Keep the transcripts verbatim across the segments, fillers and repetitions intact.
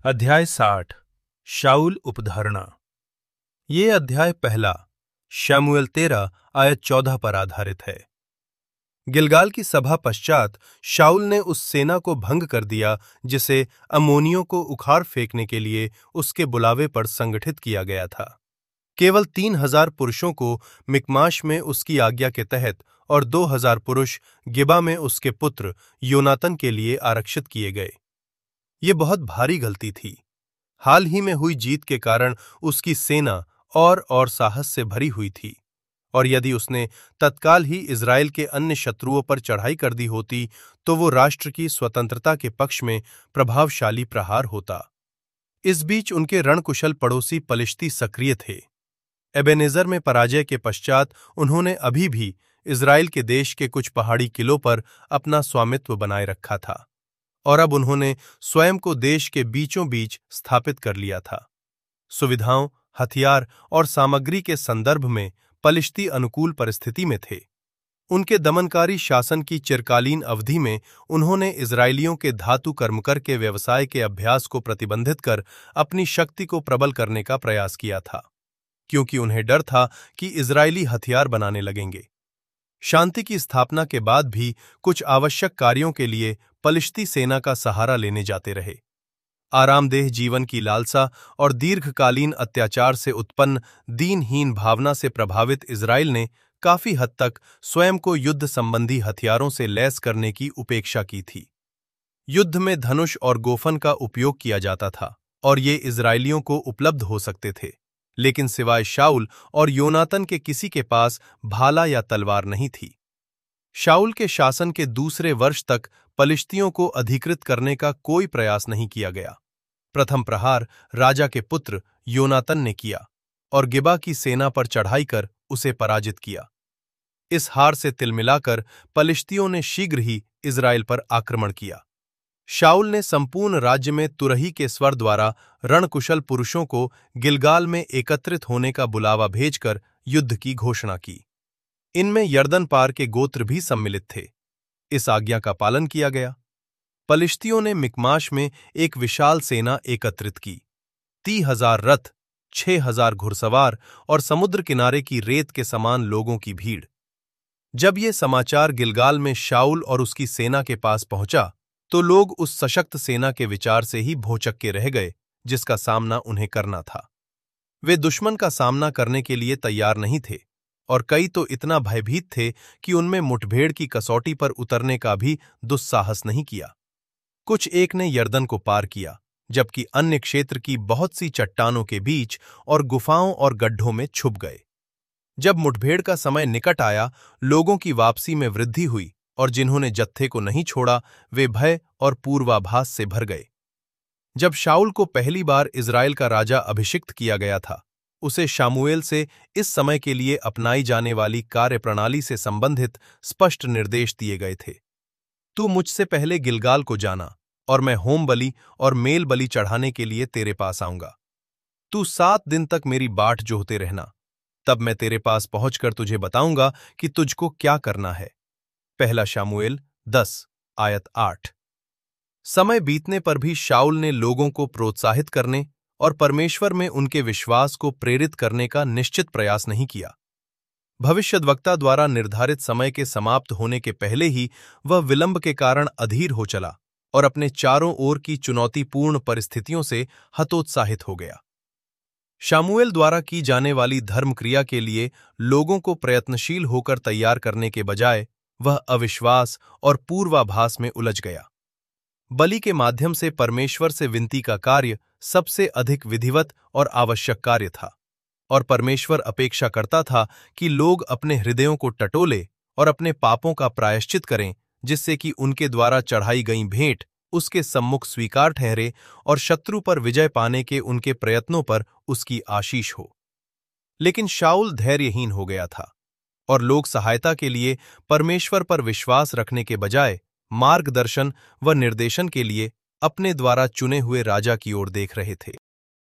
अध्याय साठ शाऊल उपधारणा। ये अध्याय पहला शमूएल तेरह आयत चौदह पर आधारित है। गिलगाल की सभा पश्चात शाऊल ने उस सेना को भंग कर दिया जिसे अम्मोनियों को उखाड़ फेंकने के लिए उसके बुलावे पर संगठित किया गया था। केवल तीन हजार पुरुषों को मिकमाश में उसकी आज्ञा के तहत और दो हजार पुरुष गिबा में उसके पुत्र योनातन के लिए आरक्षित किए गए। ये बहुत भारी गलती थी। हाल ही में हुई जीत के कारण उसकी सेना और और साहस से भरी हुई थी, और यदि उसने तत्काल ही इजराइल के अन्य शत्रुओं पर चढ़ाई कर दी होती तो वो राष्ट्र की स्वतंत्रता के पक्ष में प्रभावशाली प्रहार होता। इस बीच उनके रणकुशल पड़ोसी पलिश्ती सक्रिय थे। एबेनेजर में पराजय के पश्चात उन्होंने अभी भी इजराइल के देश के कुछ पहाड़ी किलों पर अपना स्वामित्व बनाए रखा था, और अब उन्होंने स्वयं को देश के बीचों बीच स्थापित कर लिया था। सुविधाओं, हथियार और सामग्री के संदर्भ में पलिश्ती अनुकूल परिस्थिति में थे। उनके दमनकारी शासन की चिरकालीन अवधि में उन्होंने इजरायलियों के धातु कर्मकर के व्यवसाय के अभ्यास को प्रतिबंधित कर अपनी शक्ति को प्रबल करने का प्रयास किया था, क्योंकि उन्हें डर था कि इजरायली हथियार बनाने लगेंगे। शांति की स्थापना के बाद भी कुछ आवश्यक कार्यों के लिए पलिश्ती सेना का सहारा लेने जाते रहे। आरामदेह जीवन की लालसा और दीर्घकालीन अत्याचार से उत्पन्न दीनहीन भावना से प्रभावित इजराइल ने काफी हद तक स्वयं को युद्ध संबंधी हथियारों से लैस करने की उपेक्षा की थी। युद्ध में धनुष और गोफन का उपयोग किया जाता था, और ये इजरायलियों को उपलब्ध हो सकते थे, लेकिन सिवाय शाऊल और योनातन के किसी के पास भाला या तलवार नहीं थी। शाऊल के शासन के दूसरे वर्ष तक पलिश्तियों को अधिकृत करने का कोई प्रयास नहीं किया गया। प्रथम प्रहार राजा के पुत्र योनातन ने किया और गिबा की सेना पर चढ़ाई कर उसे पराजित किया। इस हार से तिलमिलाकर पलिश्तियों ने शीघ्र ही इजराइल पर आक्रमण किया। शाऊल ने संपूर्ण राज्य में तुरही के स्वर द्वारा रणकुशल पुरुषों को गिलगाल में एकत्रित होने का बुलावा भेजकर युद्ध की घोषणा की। इनमें यर्दन पार के गोत्र भी सम्मिलित थे। इस आज्ञा का पालन किया गया। पलिश्तियों ने मिकमाश में एक विशाल सेना एकत्रित की। तीस हजार रथ, छह हजार घुड़सवार और समुद्र किनारे की रेत के समान लोगों की भीड़। जब ये समाचार गिलगाल में शाऊल और उसकी सेना के पास पहुंचा तो लोग उस सशक्त सेना के विचार से ही भौचक्के के रह गए जिसका सामना उन्हें करना था। वे दुश्मन का सामना करने के लिए तैयार नहीं थे, और कई तो इतना भयभीत थे कि उनमें मुठभेड़ की कसौटी पर उतरने का भी दुस्साहस नहीं किया। कुछ एक ने यर्दन को पार किया, जबकि अन्य क्षेत्र की बहुत सी चट्टानों के बीच और गुफाओं और गड्ढों में छुप गए। जब मुठभेड़ का समय निकट आया, लोगों की वापसी में वृद्धि हुई, और जिन्होंने जत्थे को नहीं छोड़ा वे भय और पूर्वाभास से भर गए। जब शाऊल को पहली बार इजराइल का राजा अभिषिक्त किया गया था, उसे शामूएल से इस समय के लिए अपनाई जाने वाली कार्यप्रणाली से संबंधित स्पष्ट निर्देश दिए गए थे। तू मुझसे पहले गिलगाल को जाना, और मैं होम बलि और मेल बलि चढ़ाने के लिए तेरे पास आऊंगा। तू सात दिन तक मेरी बाट जोहते रहना, तब मैं तेरे पास पहुंचकर तुझे बताऊंगा कि तुझको क्या करना है। पहला शामूएल दस आयत आठ। समय बीतने पर भी शाऊल ने लोगों को प्रोत्साहित करने और परमेश्वर में उनके विश्वास को प्रेरित करने का निश्चित प्रयास नहीं किया। भविष्यद्वक्ता द्वारा निर्धारित समय के समाप्त होने के पहले ही वह विलंब के कारण अधीर हो चला और अपने चारों ओर की चुनौतीपूर्ण परिस्थितियों से हतोत्साहित हो गया। शामूएल द्वारा की जाने वाली धर्मक्रिया के लिए लोगों को प्रयत्नशील होकर तैयार करने के बजाय वह अविश्वास और पूर्वाभास में उलझ गया। बलि के माध्यम से परमेश्वर से विनती का कार्य सबसे अधिक विधिवत और आवश्यक कार्य था, और परमेश्वर अपेक्षा करता था कि लोग अपने हृदयों को टटोले और अपने पापों का प्रायश्चित करें, जिससे कि उनके द्वारा चढ़ाई गई भेंट उसके सम्मुख स्वीकार ठहरे और शत्रु पर विजय पाने के उनके प्रयत्नों पर उसकी आशीष हो। लेकिन शाऊल धैर्यहीन हो गया था, और लोग सहायता के लिए परमेश्वर पर विश्वास रखने के बजाय मार्गदर्शन व निर्देशन के लिए अपने द्वारा चुने हुए राजा की ओर देख रहे थे।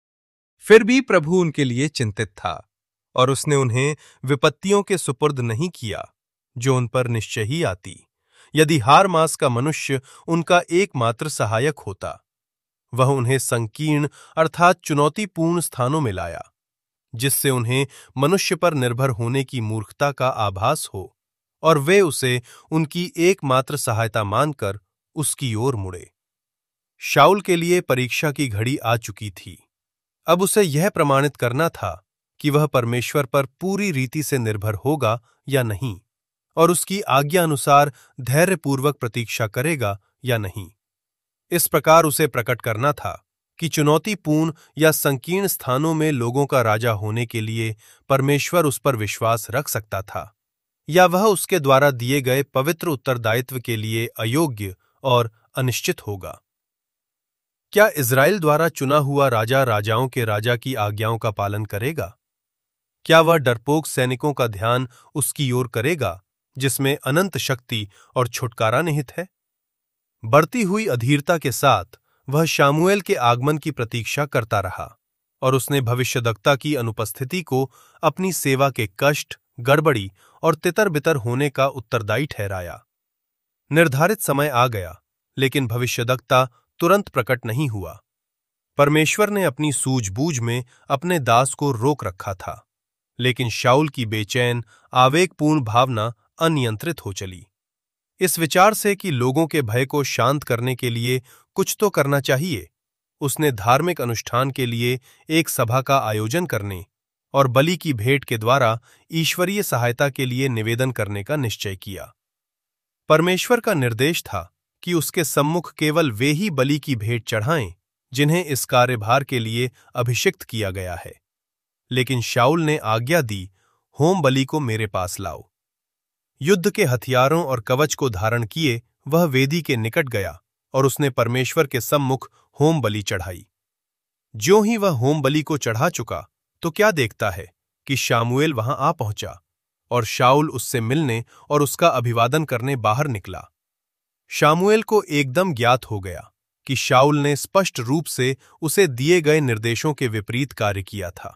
फिर भी प्रभु उनके लिए चिंतित था, और उसने उन्हें विपत्तियों के सुपुर्द नहीं किया जो उन पर निश्चय ही आती, यदि हार मास का मनुष्य उनका एकमात्र सहायक होता। वह उन्हें संकीर्ण अर्थात चुनौतीपूर्ण स्थानों में लाया, जिससे उन्हें मनुष्य पर निर्भर होने की मूर्खता का आभास हो और वे उसे उनकी एकमात्र सहायता मानकर उसकी ओर मुड़े। शाऊल के लिए परीक्षा की घड़ी आ चुकी थी। अब उसे यह प्रमाणित करना था कि वह परमेश्वर पर पूरी रीति से निर्भर होगा या नहीं, और उसकी आज्ञा अनुसार धैर्यपूर्वक प्रतीक्षा करेगा या नहीं। इस प्रकार उसे प्रकट करना था कि चुनौतीपूर्ण या संकीर्ण स्थानों में लोगों का राजा होने के लिए परमेश्वर उस पर विश्वास रख सकता था, या वह उसके द्वारा दिए गए पवित्र उत्तरदायित्व के लिए अयोग्य और अनिश्चित होगा। क्या इज़राइल द्वारा चुना हुआ राजा राजाओं के राजा की आज्ञाओं का पालन करेगा? क्या वह डरपोक सैनिकों का ध्यान उसकी ओर करेगा, जिसमें अनंत शक्ति और छुटकारा निहित है? बढ़ती हुई अधीरता के साथ वह शामुएल के आगमन की प्रतीक्षा करता रहा, और उसने भविष्यद्वक्ता की अनुपस्थिति को अपनी सेवा के कष्ट, गड़बड़ी और तितर-बितर होने का उत्तरदायी ठहराया। निर्धारित समय आ गया, लेकिन भविष्यद्वक्ता तुरंत प्रकट नहीं हुआ। परमेश्वर ने अपनी सूझबूझ में अपने दास को रोक रखा था, लेकिन शाऊल की बेचैन, आवेगपूर्ण भावना अनियंत्रित हो चली। इस विचार से कि लोगों के भय को शांत करने के लिए कुछ तो करना चाहिए, उसने धार्मिक अनुष्ठान के लिए एक सभा का आयोजन करने और बलि की भेंट के द्वारा ईश्वरीय सहायता के लिए निवेदन करने का निश्चय किया। परमेश्वर का निर्देश था कि उसके सम्मुख केवल वे ही बलि की भेंट चढ़ाएं जिन्हें इस कार्यभार के लिए अभिषिक्त किया गया है। लेकिन शाऊल ने आज्ञा दी, होम बलि को मेरे पास लाओ। युद्ध के हथियारों और कवच को धारण किए वह वेदी के निकट गया और उसने परमेश्वर के सम्मुख होम बलि चढ़ाई। ज्यों ही वह होम बलि को चढ़ा चुका तो क्या देखता है कि शामुएल वहां आ पहुंचा, और शाऊल उससे मिलने और उसका अभिवादन करने बाहर निकला। शामुएल को एकदम ज्ञात हो गया कि शाऊल ने स्पष्ट रूप से उसे दिए गए निर्देशों के विपरीत कार्य किया था।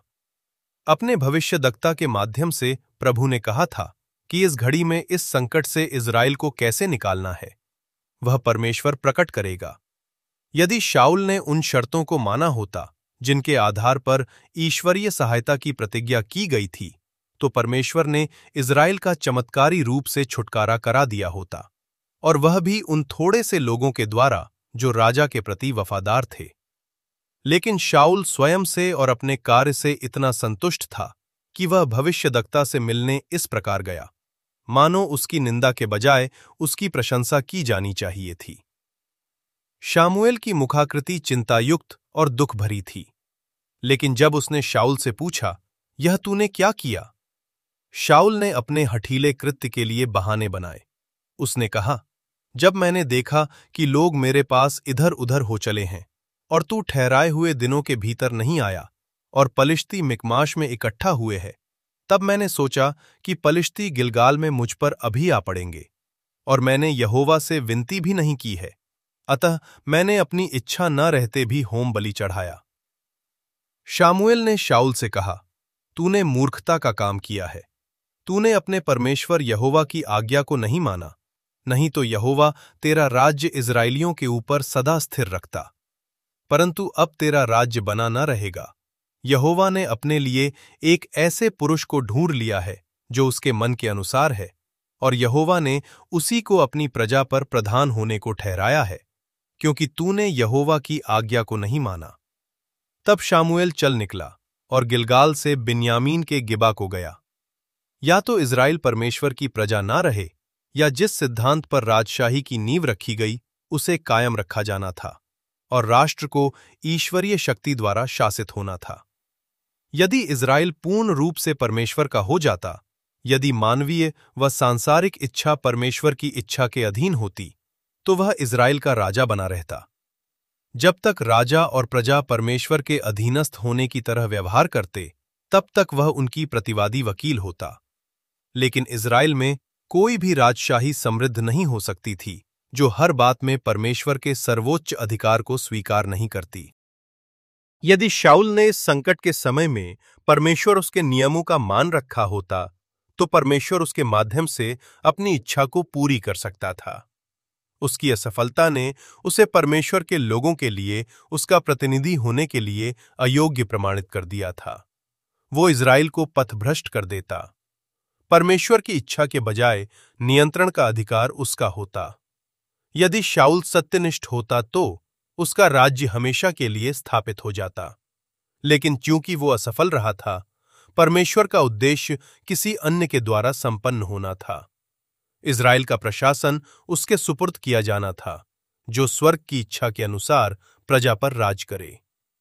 अपने भविष्यद्वक्ता के माध्यम से प्रभु ने कहा था कि इस घड़ी में इस संकट से इज़राइल को कैसे निकालना है, वह परमेश्वर प्रकट करेगा। यदि शाऊल ने उन शर्तों को माना होता जिनके आधार पर ईश्वरीय सहायता की प्रतिज्ञा की गई थी, तो परमेश्वर ने इज़राइल का चमत्कारी रूप से छुटकारा करा दिया होता, और वह भी उन थोड़े से लोगों के द्वारा जो राजा के प्रति वफादार थे। लेकिन शाऊल स्वयं से और अपने कार्य से इतना संतुष्ट था कि वह भविष्यद्वक्ता से मिलने इस प्रकार गया, मानो उसकी निंदा के बजाय उसकी प्रशंसा की जानी चाहिए थी। शामुएल की मुखाकृति चिंतायुक्त और दुख भरी थी, लेकिन जब उसने शाऊल से पूछा, यह तूने क्या किया? शाऊल ने अपने हठीले कृत्य के लिए बहाने बनाए। उसने कहा, जब मैंने देखा कि लोग मेरे पास इधर उधर हो चले हैं और तू ठहराए हुए दिनों के भीतर नहीं आया और पलिश्ती मिकमाश में इकट्ठा हुए हैं, तब मैंने सोचा कि पलिश्ती गिलगाल में मुझ पर अभी आ पड़ेंगे, और मैंने यहोवा से विनती भी नहीं की है, अतः मैंने अपनी इच्छा न रहते भी होम बलि चढ़ाया। शामुएल ने शाऊल से कहा, तूने मूर्खता का काम किया है। तूने अपने परमेश्वर यहोवा की आज्ञा को नहीं माना, नहीं तो यहोवा तेरा राज्य इज़राइलियों के ऊपर सदा स्थिर रखता। परंतु अब तेरा राज्य बना न रहेगा। यहोवा ने अपने लिए एक ऐसे पुरुष को ढूंढ लिया है जो उसके मन के अनुसार है, और यहोवा ने उसी को अपनी प्रजा पर प्रधान होने को ठहराया है, क्योंकि तूने यहोवा की आज्ञा को नहीं माना। तब शामुएल चल निकला और गिलगाल से बिन्यामीन के गिबा को गया। या तो इज़राइल परमेश्वर की प्रजा ना रहे, या जिस सिद्धांत पर राजशाही की नींव रखी गई उसे कायम रखा जाना था, और राष्ट्र को ईश्वरीय शक्ति द्वारा शासित होना था। यदि इज़राइल पूर्ण रूप से परमेश्वर का हो जाता, यदि मानवीय व सांसारिक इच्छा परमेश्वर की इच्छा के अधीन होती, तो वह इज़राइल का राजा बना रहता। जब तक राजा और प्रजा परमेश्वर के अधीनस्थ होने की तरह व्यवहार करते, तब तक वह उनकी प्रतिवादी वकील होता। लेकिन इज़राइल में कोई भी राजशाही समृद्ध नहीं हो सकती थी जो हर बात में परमेश्वर के सर्वोच्च अधिकार को स्वीकार नहीं करती। यदि शाऊल ने इस संकट के समय में परमेश्वर उसके नियमों का मान रखा होता, तो परमेश्वर उसके माध्यम से अपनी इच्छा को पूरी कर सकता था। उसकी असफलता ने उसे परमेश्वर के लोगों के लिए उसका प्रतिनिधि होने के लिए अयोग्य प्रमाणित कर दिया था। वो इज़राइल को पथभ्रष्ट कर देता। परमेश्वर की इच्छा के बजाय नियंत्रण का अधिकार उसका होता। यदि शाऊल सत्यनिष्ठ होता तो उसका राज्य हमेशा के लिए स्थापित हो जाता, लेकिन चूंकि वो असफल रहा था, परमेश्वर का उद्देश्य किसी अन्य के द्वारा संपन्न होना था। इज़राइल का प्रशासन उसके सुपुर्द किया जाना था, जो स्वर्ग की इच्छा के अनुसार प्रजा पर राज करे।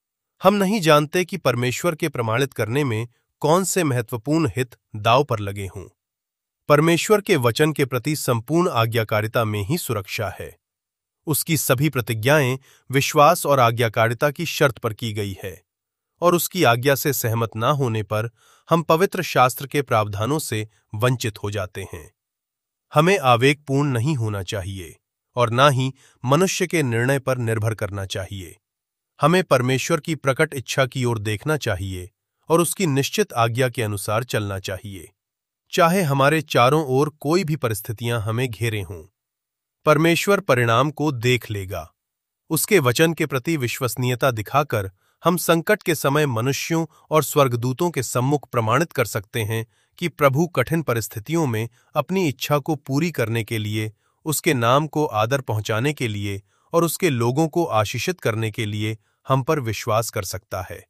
हम नहीं जानते कि परमेश्वर के प्रमाणित करने में कौन से महत्वपूर्ण हित दांव पर लगे हों। परमेश्वर के वचन के प्रति संपूर्ण आज्ञाकारिता में ही सुरक्षा है। उसकी सभी प्रतिज्ञाएं विश्वास और आज्ञाकारिता की शर्त पर की गई है, और उसकी आज्ञा से सहमत न होने पर हम पवित्र शास्त्र के प्रावधानों से वंचित हो जाते हैं। हमें आवेगपूर्ण नहीं होना चाहिए और न ही मनुष्य के निर्णय पर निर्भर करना चाहिए। हमें परमेश्वर की प्रकट इच्छा की ओर देखना चाहिए और उसकी निश्चित आज्ञा के अनुसार चलना चाहिए, चाहे हमारे चारों ओर कोई भी परिस्थितियां हमें घेरे हों। परमेश्वर परिणाम को देख लेगा। उसके वचन के प्रति विश्वसनीयता दिखाकर हम संकट के समय मनुष्यों और स्वर्गदूतों के सम्मुख प्रमाणित कर सकते हैं कि प्रभु कठिन परिस्थितियों में अपनी इच्छा को पूरी करने के लिए, उसके नाम को आदर पहुंचाने के लिए और उसके लोगों को आशीषित करने के लिए हम पर विश्वास कर सकता है।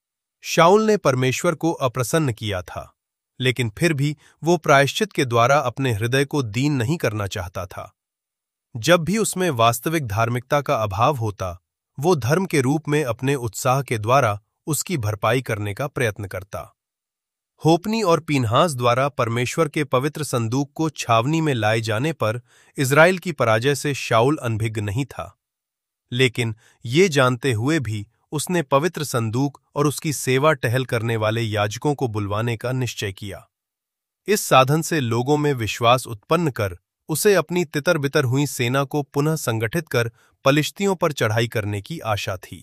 शाऊल ने परमेश्वर को अप्रसन्न किया था, लेकिन फिर भी वो प्रायश्चित के द्वारा अपने हृदय को दीन नहीं करना चाहता था। जब भी उसमें वास्तविक धार्मिकता का अभाव होता, वो धर्म के रूप में अपने उत्साह के द्वारा उसकी भरपाई करने का प्रयत्न करता। होपनी और पीनहास द्वारा परमेश्वर के पवित्र संदूक को छावनी में लाए जाने पर इज़राइल की पराजय से शाऊल अनभिज्ञ नहीं था, लेकिन ये जानते हुए भी उसने पवित्र संदूक और उसकी सेवा टहल करने वाले याजकों को बुलवाने का निश्चय किया। इस साधन से लोगों में विश्वास उत्पन्न कर उसे अपनी तितर बितर हुई सेना को पुनः संगठित कर पलिश्तियों पर चढ़ाई करने की आशा थी।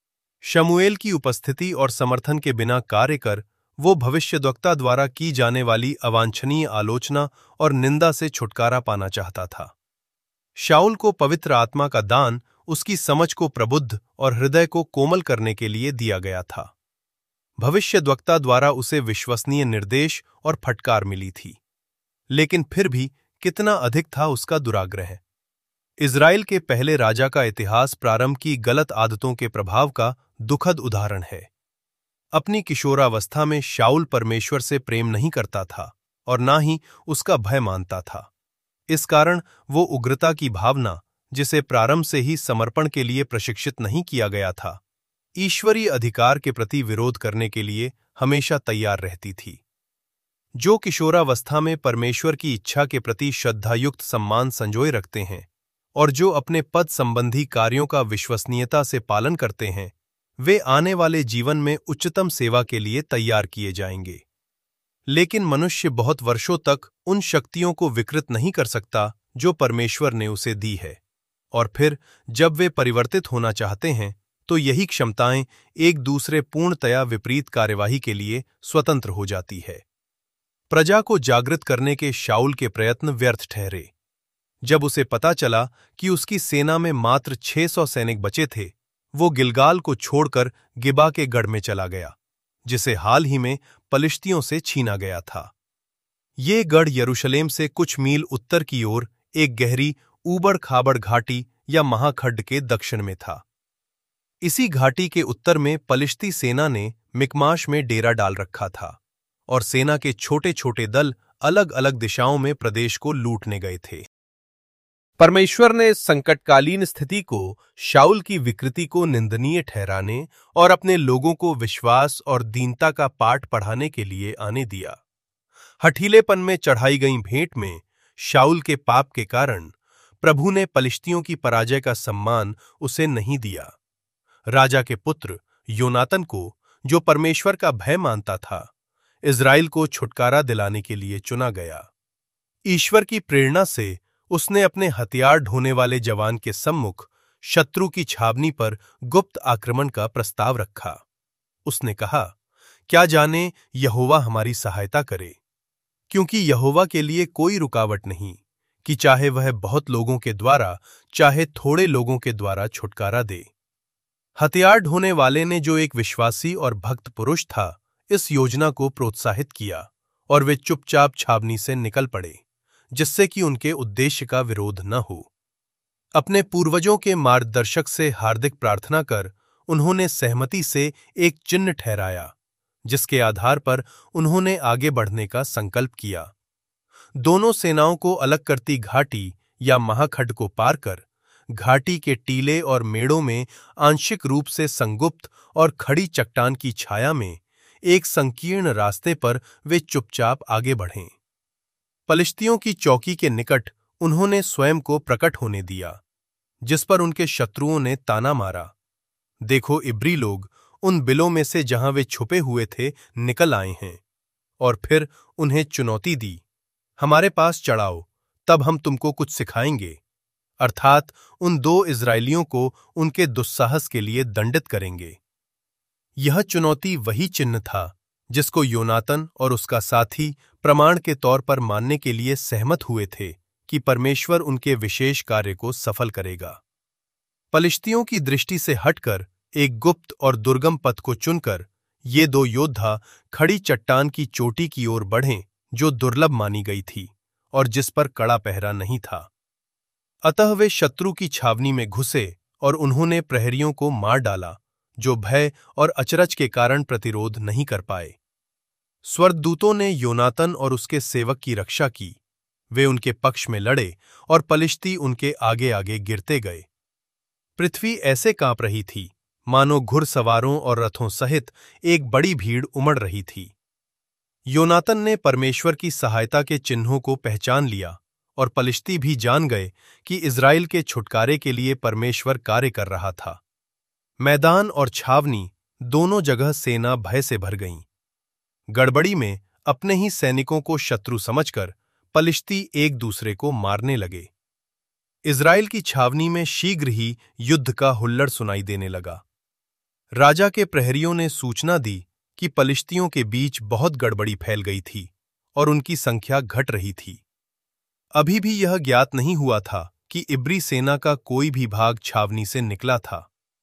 शमूएल की उपस्थिति और समर्थन के बिना कार्य कर वो भविष्यद्वक्ता द्वारा की जाने वाली अवांछनीय आलोचना और निंदा से छुटकारा पाना चाहता था। शाऊल को पवित्र आत्मा का दान उसकी समझ को प्रबुद्ध और हृदय को कोमल करने के लिए दिया गया था। भविष्यद्वक्ता द्वारा उसे विश्वसनीय निर्देश और फटकार मिली थी, लेकिन फिर भी कितना अधिक था उसका दुराग्रह। इज़राइल के पहले राजा का इतिहास प्रारंभ की गलत आदतों के प्रभाव का दुखद उदाहरण है। अपनी किशोरावस्था में शाऊल परमेश्वर से प्रेम नहीं करता था और ना ही उसका भय मानता था। इस कारण वो उग्रता की भावना, जिसे प्रारंभ से ही समर्पण के लिए प्रशिक्षित नहीं किया गया था, ईश्वरीय अधिकार के प्रति विरोध करने के लिए हमेशा तैयार रहती थी। जो किशोरावस्था में परमेश्वर की इच्छा के प्रति श्रद्धायुक्त सम्मान संजोए रखते हैं और जो अपने पद संबंधी कार्यों का विश्वसनीयता से पालन करते हैं, वे आने वाले जीवन में उच्चतम सेवा के लिए तैयार किए जाएंगे। लेकिन मनुष्य बहुत वर्षों तक उन शक्तियों को विकृत नहीं कर सकता जो परमेश्वर ने उसे दी है, और फिर जब वे परिवर्तित होना चाहते हैं तो यही क्षमताएं एक दूसरे पूर्णतया विपरीत कार्यवाही के लिए स्वतंत्र हो जाती है। प्रजा को जागृत करने के शाऊल के प्रयत्न व्यर्थ ठहरे। जब उसे पता चला कि उसकी सेना में मात्र छह सौ सैनिक बचे थे, वो गिलगाल को छोड़कर गिबा के गढ़ में चला गया, जिसे हाल ही में पलिश्तियों से छीना गया था। ये गढ़ यरूशलेम से कुछ मील उत्तर की ओर एक गहरी ऊबड़ खाबड़ घाटी या महाखड्ड के दक्षिण में था। इसी घाटी के उत्तर में पलिश्ती सेना ने मिकमाश में डेरा डाल रखा था और सेना के छोटे छोटे दल अलग अलग दिशाओं में प्रदेश को लूटने गए थे। परमेश्वर ने संकटकालीन स्थिति को शाऊल की विकृति को निंदनीय ठहराने और अपने लोगों को विश्वास और दीनता का पाठ पढ़ाने के लिए आने दिया। हठीलेपन में चढ़ाई गई भेंट में शाऊल के पाप के कारण प्रभु ने पलिश्तियों की पराजय का सम्मान उसे नहीं दिया। राजा के पुत्र योनातन को, जो परमेश्वर का भय मानता था, इज़राइल को छुटकारा दिलाने के लिए चुना गया। ईश्वर की प्रेरणा से उसने अपने हथियार ढोने वाले जवान के सम्मुख शत्रु की छावनी पर गुप्त आक्रमण का प्रस्ताव रखा। उसने कहा, क्या जाने यहोवा हमारी सहायता करे, क्योंकि यहोवा के लिए कोई रुकावट नहीं, कि चाहे वह बहुत लोगों के द्वारा चाहे थोड़े लोगों के द्वारा छुटकारा दे। हथियार ढोने वाले ने, जो एक विश्वासी और भक्त पुरुष था, इस योजना को प्रोत्साहित किया और वे चुपचाप छावनी से निकल पड़े, जिससे कि उनके उद्देश्य का विरोध न हो। अपने पूर्वजों के मार्गदर्शक से हार्दिक प्रार्थना कर उन्होंने सहमति से एक चिन्ह ठहराया, जिसके आधार पर उन्होंने आगे बढ़ने का संकल्प किया। दोनों सेनाओं को अलग करती घाटी या महाखड्ड को पार कर घाटी के टीले और मेड़ों में आंशिक रूप से संगुप्त और खड़ी चट्टान की छाया में एक संकीर्ण रास्ते पर वे चुपचाप आगे बढ़ें। पलिश्तियों की चौकी के निकट उन्होंने स्वयं को प्रकट होने दिया, जिस पर उनके शत्रुओं ने ताना मारा, देखो, इब्री लोग उन बिलों में से जहां वे छुपे हुए थे निकल आए हैं। और फिर उन्हें चुनौती दी, हमारे पास चढ़ाओ, तब हम तुमको कुछ सिखाएंगे। अर्थात उन दो इजरायलियों को उनके दुस्साहस के लिए दंडित करेंगे। यह चुनौती वही चिन्ह था जिसको योनातन और उसका साथी प्रमाण के तौर पर मानने के लिए सहमत हुए थे कि परमेश्वर उनके विशेष कार्य को सफल करेगा। पलिश्तियों की दृष्टि से हटकर एक गुप्त और दुर्गम पथ को चुनकर ये दो योद्धा खड़ी चट्टान की चोटी की ओर बढ़े, जो दुर्लभ मानी गई थी और जिस पर कड़ा पहरा नहीं था। अतः वे शत्रु की छावनी में घुसे और उन्होंने प्रहरियों को मार डाला, जो भय और अचरज के कारण प्रतिरोध नहीं कर पाए। स्वर्गदूतों ने योनातन और उसके सेवक की रक्षा की। वे उनके पक्ष में लड़े और पलिश्ती उनके आगे आगे गिरते गए। पृथ्वी ऐसे कांप रही थी मानो घुड़सवारों और रथों सहित एक बड़ी भीड़ उमड़ रही थी। योनातन ने परमेश्वर की सहायता के चिन्हों को पहचान लिया और पलिश्ती भी जान गए कि इज़राइल के छुटकारे के लिए परमेश्वर कार्य कर रहा था। मैदान और छावनी दोनों जगह सेना भय से भर गईं। गड़बड़ी में अपने ही सैनिकों को शत्रु समझकर पलिश्ती एक दूसरे को मारने लगे। इज़राइल की छावनी में शीघ्र ही युद्ध का हुल्लड़ सुनाई देने लगा। राजा के प्रहरियों ने सूचना दी कि पलिश्तियों के बीच बहुत गड़बड़ी फैल गई थी और उनकी संख्या घट रही थी। अभी भी यह ज्ञात नहीं हुआ था कि इब्री सेना का कोई भी भाग छावनी से निकला था।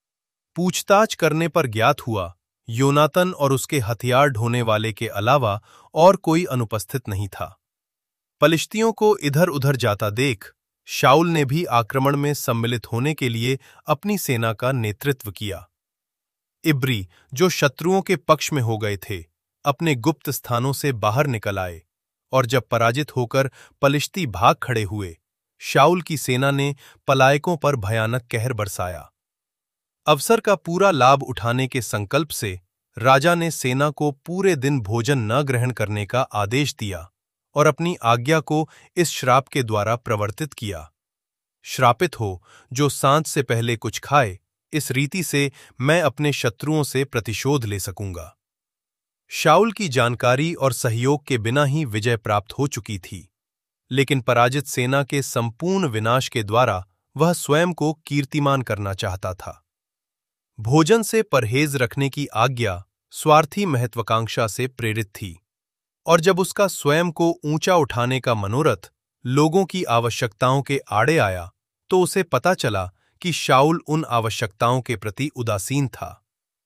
पूछताछ करने पर ज्ञात हुआ योनातन और उसके हथियार ढोने वाले के अलावा और कोई अनुपस्थित नहीं था। पलिश्तियों को इधर उधर जाता देख शाऊल ने भी आक्रमण में सम्मिलित होने के लिए अपनी सेना का नेतृत्व किया। इब्री, जो शत्रुओं के पक्ष में हो गए थे, अपने गुप्त स्थानों से बाहर निकल आए और जब पराजित होकर पलिश्ती भाग खड़े हुए, शाऊल की सेना ने पलायकों पर भयानक कहर बरसाया। अवसर का पूरा लाभ उठाने के संकल्प से राजा ने सेना को पूरे दिन भोजन न ग्रहण करने का आदेश दिया और अपनी आज्ञा को इस श्राप के द्वारा प्रवर्तित किया, श्रापित हो जो सांझ से पहले कुछ खाए, इस रीति से मैं अपने शत्रुओं से प्रतिशोध ले सकूंगा। शाऊल की जानकारी और सहयोग के बिना ही विजय प्राप्त हो चुकी थी, लेकिन पराजित सेना के संपूर्ण विनाश के द्वारा वह स्वयं को कीर्तिमान करना चाहता था। भोजन से परहेज रखने की आज्ञा स्वार्थी महत्वाकांक्षा से प्रेरित थी, और जब उसका स्वयं को ऊंचा उठाने का मनोरथ लोगों की आवश्यकताओं के आड़े आया, तो उसे पता चला कि शाऊल उन आवश्यकताओं के प्रति उदासीन था।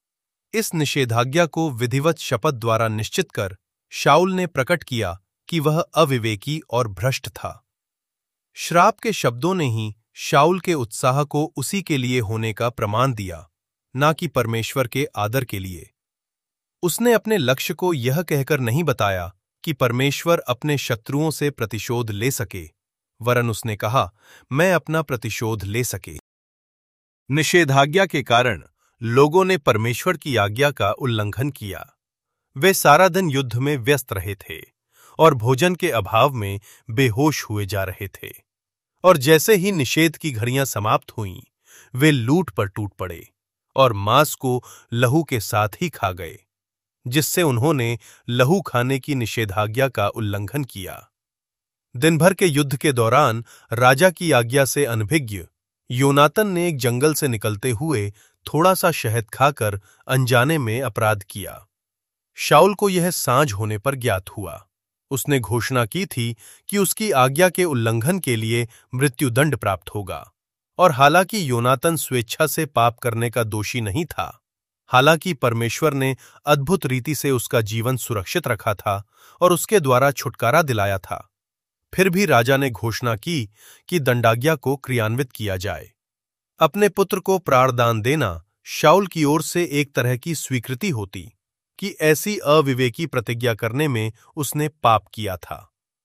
इस निषेधाज्ञा को विधिवत शपथ द्वारा निश्चित कर शाऊल ने प्रकट किया कि वह अविवेकी और भ्रष्ट था। श्राप के शब्दों ने ही शाऊल के उत्साह को उसी के लिए होने का प्रमाण दिया, ना कि परमेश्वर के आदर के लिए। उसने अपने लक्ष्य को यह कहकर नहीं बताया कि परमेश्वर अपने शत्रुओं से प्रतिशोध ले सके, वरन उसने कहा, मैं अपना प्रतिशोध ले सके। निषेधाज्ञा के कारण लोगों ने परमेश्वर की आज्ञा का उल्लंघन किया। वे सारा दिन युद्ध में व्यस्त रहे थे और भोजन के अभाव में बेहोश हुए जा रहे थे, और जैसे ही निषेध की घड़ियां समाप्त हुईं, वे लूट पर टूट पड़े और मांस को लहू के साथ ही खा गए, जिससे उन्होंने लहू खाने की निषेधाज्ञा का उल्लंघन किया। दिन भर के युद्ध के दौरान राजा की आज्ञा से अनभिज्ञ योनातन ने एक जंगल से निकलते हुए थोड़ा सा शहद खाकर अनजाने में अपराध किया। शाऊल को यह सांझ होने पर ज्ञात हुआ। उसने घोषणा की थी कि उसकी आज्ञा के उल्लंघन के लिए मृत्युदंड प्राप्त होगा। और हालांकि योनातन स्वेच्छा से पाप करने का दोषी नहीं था, हालांकि परमेश्वर ने अद्भुत रीति से उसका जीवन सुरक्षित रखा था और उसके द्वारा छुटकारा दिलाया था, फिर भी राजा ने घोषणा की कि दंडाज्ञा को क्रियान्वित किया जाए। अपने पुत्र को प्राणदान देना शाऊल की ओर से एक तरह की स्वीकृति होती कि ऐसी अविवेकी प्रतिज्ञा करने में उसने पाप किया था।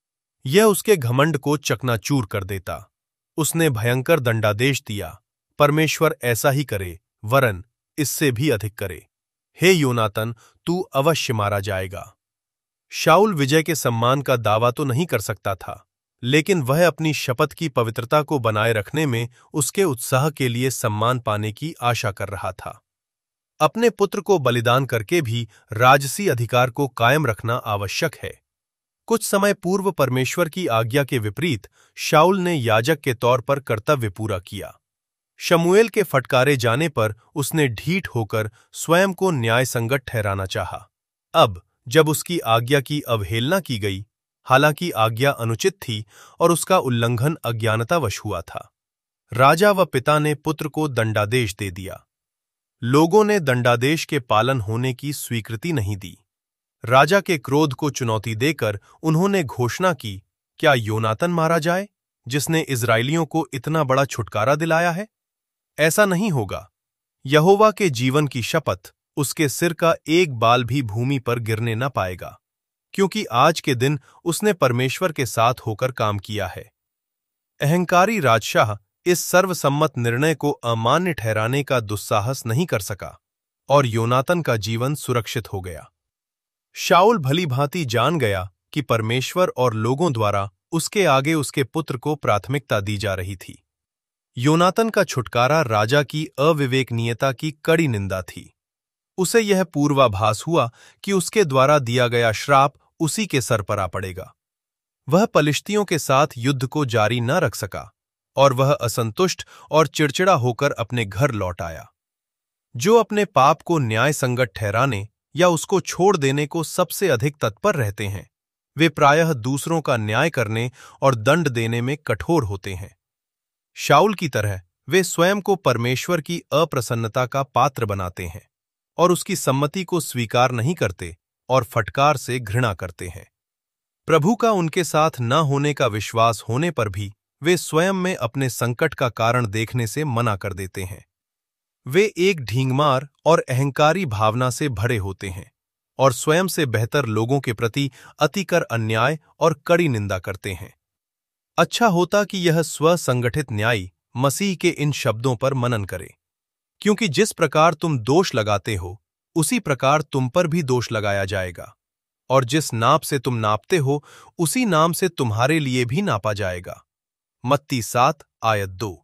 यह उसके घमंड को चकनाचूर कर देता। उसने भयंकर दंडादेश दिया, परमेश्वर ऐसा ही करे, वरन इससे भी अधिक करे। हे योनातन, तू अवश्य मारा जाएगा। शाऊल विजय के सम्मान का दावा तो नहीं कर सकता था, लेकिन वह अपनी शपथ की पवित्रता को बनाए रखने में उसके उत्साह के लिए सम्मान पाने की आशा कर रहा था। अपने पुत्र को बलिदान करके भी राजसी अधिकार को कायम रखना आवश्यक है। कुछ समय पूर्व परमेश्वर की आज्ञा के विपरीत शाऊल ने याजक के तौर पर कर्तव्य पूरा किया। शमूएल के फटकारे जाने पर उसने ढीठ होकर स्वयं को न्याय संगत ठहराना चाहा। अब जब उसकी आज्ञा की अवहेलना की गई, हालांकि आज्ञा अनुचित थी और उसका उल्लंघन अज्ञानतावश हुआ था, राजा व पिता ने पुत्र को दंडादेश दे दिया। लोगों ने दंडादेश के पालन होने की स्वीकृति नहीं दी। राजा के क्रोध को चुनौती देकर उन्होंने घोषणा की, क्या योनातन मारा जाए, जिसने इजराइलियों को इतना बड़ा छुटकारा दिलाया है? ऐसा नहीं होगा। यहोवा के जीवन की शपथ, उसके सिर का एक बाल भी भूमि पर गिरने न पाएगा, क्योंकि आज के दिन उसने परमेश्वर के साथ होकर काम किया है। अहंकारी राजशाह इस सर्वसम्मत निर्णय को अमान्य ठहराने का दुस्साहस नहीं कर सका और योनातन का जीवन सुरक्षित हो गया। शाऊल भली भांति जान गया कि परमेश्वर और लोगों द्वारा उसके आगे उसके पुत्र को प्राथमिकता दी जा रही थी। योनातन का छुटकारा राजा की अविवेकनीयता की कड़ी निंदा थी। उसे यह पूर्वाभास हुआ कि उसके द्वारा दिया गया श्राप उसी के सर पर आ पड़ेगा। वह पलिश्तियों के साथ युद्ध को जारी न रख सका और वह असंतुष्ट और चिड़चिड़ा होकर अपने घर लौट आया। जो अपने पाप को न्याय संगत ठहराने या उसको छोड़ देने को सबसे अधिक तत्पर रहते हैं, वे प्रायः दूसरों का न्याय करने और दंड देने में कठोर होते हैं। शाऊल की तरह वे स्वयं को परमेश्वर की अप्रसन्नता का पात्र बनाते हैं और उसकी सम्मति को स्वीकार नहीं करते और फटकार से घृणा करते हैं। प्रभु का उनके साथ न होने का विश्वास होने पर भी वे स्वयं में अपने संकट का कारण देखने से मना कर देते हैं। वे एक ढींगमार और अहंकारी भावना से भरे होते हैं और स्वयं से बेहतर लोगों के प्रति अतिकर अन्याय और कड़ी निंदा करते हैं। अच्छा होता कि यह स्वसंगठित न्यायी मसीह के इन शब्दों पर मनन करे, क्योंकि जिस प्रकार तुम दोष लगाते हो, उसी प्रकार तुम पर भी दोष लगाया जाएगा, और जिस नाप से तुम नापते हो, उसी नाम से तुम्हारे लिए भी नापा जाएगा। मत्ती सात आयत दो।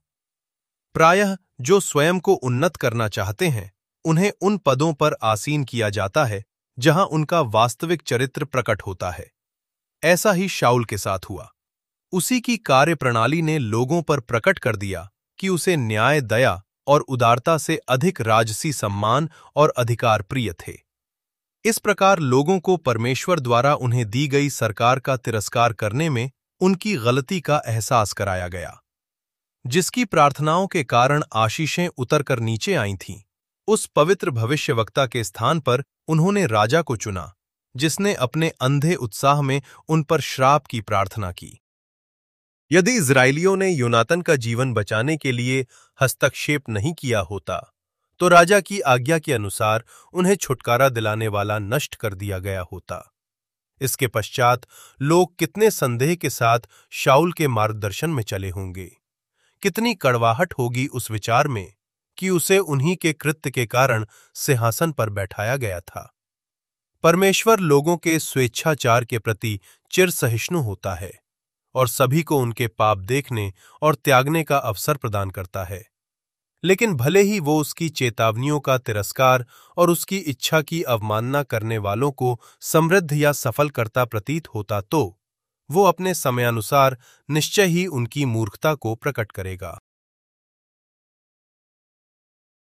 प्रायः जो स्वयं को उन्नत करना चाहते हैं, उन्हें उन पदों पर आसीन किया जाता है जहां उनका वास्तविक चरित्र प्रकट होता है। ऐसा ही शाऊल के साथ हुआ। उसी की कार्यप्रणाली ने लोगों पर प्रकट कर दिया कि उसे न्याय, दया और उदारता से अधिक राजसी सम्मान और अधिकार प्रिय थे। इस प्रकार लोगों को परमेश्वर द्वारा उन्हें दी गई सरकार का तिरस्कार करने में उनकी गलती का एहसास कराया गया। जिसकी प्रार्थनाओं के कारण आशीषें उतरकर नीचे आई थीं, उस पवित्र भविष्यवक्ता के स्थान पर उन्होंने राजा को चुना, जिसने अपने अंधे उत्साह में उन पर श्राप की प्रार्थना की। यदि इजराइलियों ने योनातन का जीवन बचाने के लिए हस्तक्षेप नहीं किया होता, तो राजा की आज्ञा के अनुसार उन्हें छुटकारा दिलाने वाला नष्ट कर दिया गया होता। इसके पश्चात लोग कितने संदेह के साथ शाऊल के मार्गदर्शन में चले होंगे। कितनी कड़वाहट होगी उस विचार में कि उसे उन्हीं के कृत्य के कारण सिंहासन पर बैठाया गया था। परमेश्वर लोगों के स्वेच्छाचार के प्रति चिर सहिष्णु होता है और सभी को उनके पाप देखने और त्यागने का अवसर प्रदान करता है। लेकिन भले ही वो उसकी चेतावनियों का तिरस्कार और उसकी इच्छा की अवमानना करने वालों को समृद्ध या सफल करता प्रतीत होता, तो वो अपने समयानुसार निश्चय ही उनकी मूर्खता को प्रकट करेगा।